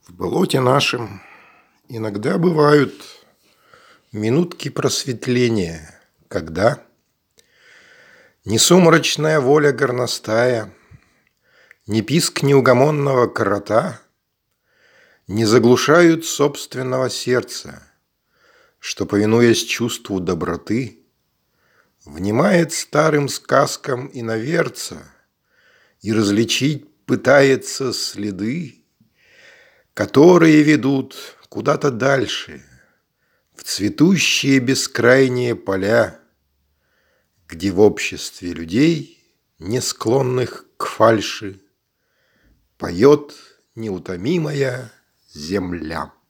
В болоте нашем иногда бывают минутки просветления, когда ни сумрачная воля горностая, ни писк неугомонного крота не заглушают собственного сердца, что, повинуясь чувству доброты, внимает старым сказкам иноверца и различить пытается следы, которые ведут куда-то дальше, в цветущие бескрайние поля, где в обществе людей, не склонных к фальши, поет неутомимая земля.